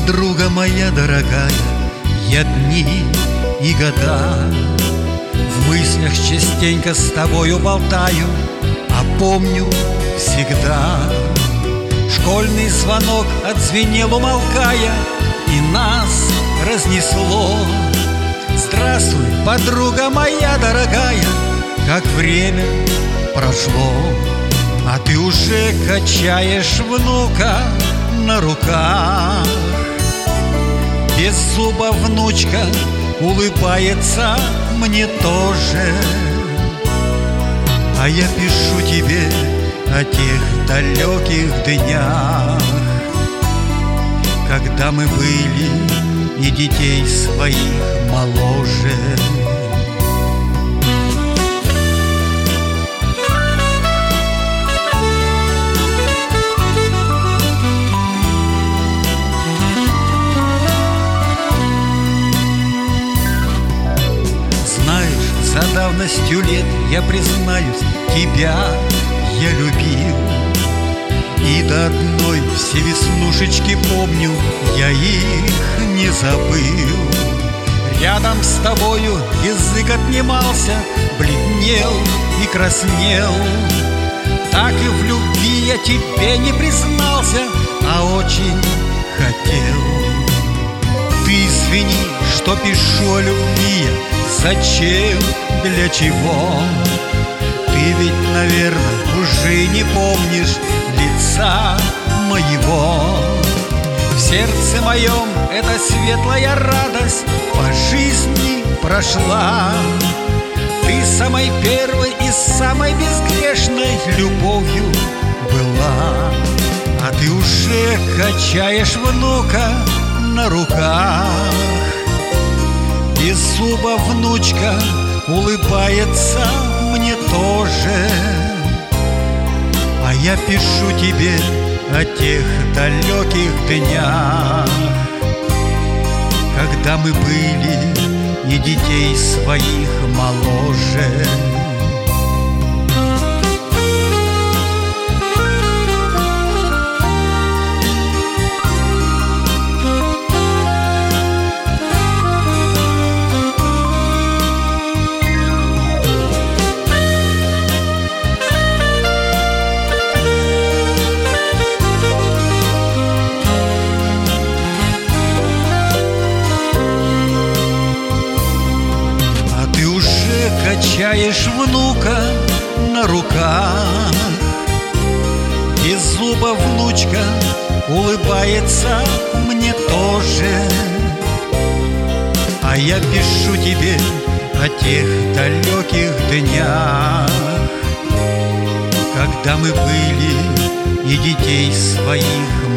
подруга моя дорогая, я дни и года в мыслях частенько с тобою болтаю, а помню всегда. Школьный звонок отзвенел, умолкая, и нас разнесло. Здравствуй, подруга моя дорогая, как время прошло. А ты уже качаешь внука на руках. Без зуба внучка улыбается мне тоже. А я пишу тебе о тех далеких днях, когда мы были и детей своих моложе. За давностью лет, я признаюсь, тебя я любил. И до одной все веснушечки помню, я их не забыл. Рядом с тобою язык отнимался, бледнел и краснел. Так и в любви я тебе не признался, а очень хотел. Ты извини, что пишу о любви я. Зачем, для чего? Ты ведь, наверное, уже не помнишь лица моего. В сердце моем эта светлая радость по жизни прошла. Ты самой первой и самой безгрешной любовью была. А ты уже качаешь внука на руках. Без зуба внучка улыбается мне тоже. А я пишу тебе о тех далеких днях, когда мы были и детей своих моложе. Качаешь внука на руках. Без зуба внучка улыбается мне тоже. А я пишу тебе о тех далеких днях, когда мы были и детей своих